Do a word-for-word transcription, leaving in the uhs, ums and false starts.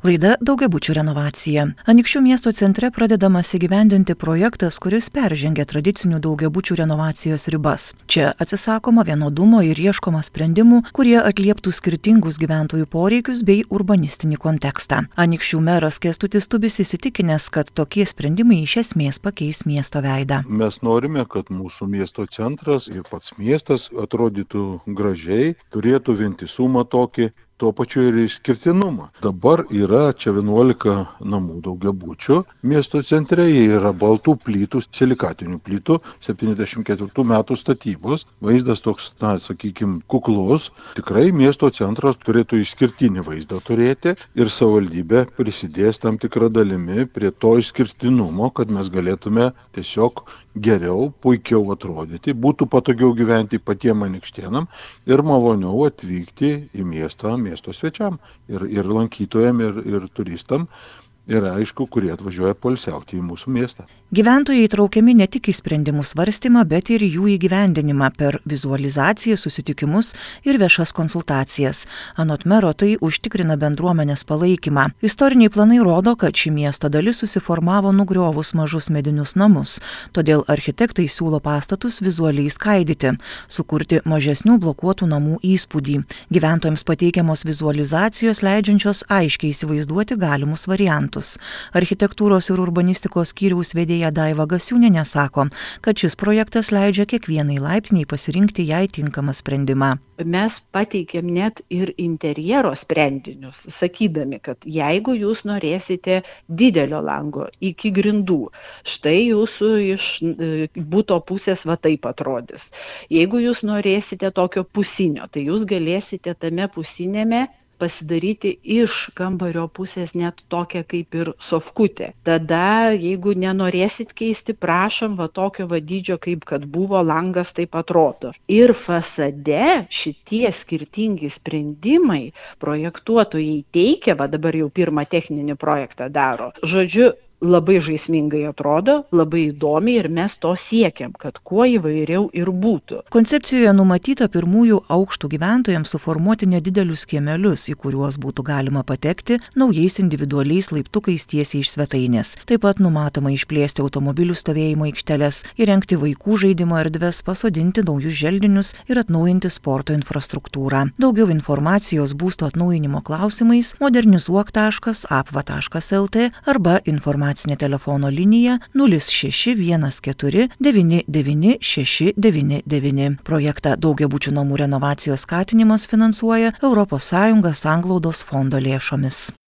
Laida daugiabučių renovacija. Anykščių miesto centre pradedamas įgyvendinti projektas, kuris peržengia tradicinių daugiabučių renovacijos ribas. Čia atsisakoma vienodumo ir ieškoma sprendimų, kurie atlieptų skirtingus gyventojų poreikius bei urbanistinį kontekstą. Anykščių meras Kęstutis Tubis įsitikinęs, kad tokie sprendimai iš esmės pakeis miesto veidą. Mes norime, kad mūsų miesto centras ir pats miestas atrodytų gražiai, turėtų vientisumą tokį, tuo pačiu ir išskirtinumą. Dabar yra čia vienuolika namų daugiabučių miesto centre, jie yra baltų plytų, silikatinių plytų, septyniasdešimt ketvirtų metų statybos. Vaizdas toks, na, sakykime, kuklus. Tikrai miesto centras turėtų išskirtinį vaizdą turėti ir savivaldybė prisidės tam tikrą dalimi prie to išskirtinumo, kad mes galėtume tiesiog geriau, puikiau atrodyti, būtų patogiau gyventi patiem anykštėnam ir maloniau atvykti į miestą miesto svečiam ir, ir lankytojam ir, ir turistam. Ir aišku, kurie atvažiuoja poilsiauti į mūsų miestą. Gyventojai įtraukiami ne tik į sprendimų svarstymą, bet ir jų įgyvendinimą per vizualizaciją, susitikimus ir viešas konsultacijas. Anot mero tai užtikrina bendruomenės palaikymą. Istoriniai planai rodo, kad ši miesto dalis susiformavo nugriovus mažus medinius namus. Todėl architektai siūlo pastatus vizualiai skaidyti, sukurti mažesnių blokuotų namų įspūdį. Gyventojams pateikiamos vizualizacijos leidžiančios aiškiai įsivaizduoti galimus variantus. Architektūros ir urbanistikos skyriaus vedėja Daiva Gasiūnienė sako, kad šis projektas leidžia kiekvienai laiptiniai pasirinkti jai tinkamą sprendimą. Mes pateikėm net ir interjero sprendinius, sakydami, kad jeigu jūs norėsite didelio lango iki grindų, štai jūsų iš buto pusės va taip atrodys. Jeigu jūs norėsite tokio pusinio, tai jūs galėsite tame pusinėme pasidaryti iš kambario pusės net tokią kaip ir sofkutę. Tada, jeigu nenorėsit keisti, prašom, va tokio va dydžio, kaip kad buvo langas, taip atrodo. Ir fasade šitie skirtingi sprendimai projektuotojai teikia, va dabar jau pirmą techninį projektą daro. Žodžiu, labai žaismingai atrodo, labai įdomiai ir mes to siekiam, kad kuo įvairiau ir būtų. Koncepcijoje numatyta pirmųjų aukštų gyventojams suformuoti nedidelius kiemelius, į kuriuos būtų galima patekti naujais individualiais laiptukais tiesiai iš svetainės. Taip pat numatoma išplėsti automobilių stovėjimo aikšteles, įrengti vaikų žaidimo erdves, pasodinti naujus želdinius ir atnaujinti sporto infrastruktūrą. Daugiau informacijos būsto atnaujinimo klausimais modernizuok taškas apva taškas lt arba informacijos telefono linija nulis šeši vienas keturi devyni devyni šeši devyni devyni. Projektą daugiabučių namų renovacijos skatinimas finansuoja Europos Sąjunga Sanglaudos fondo lėšomis.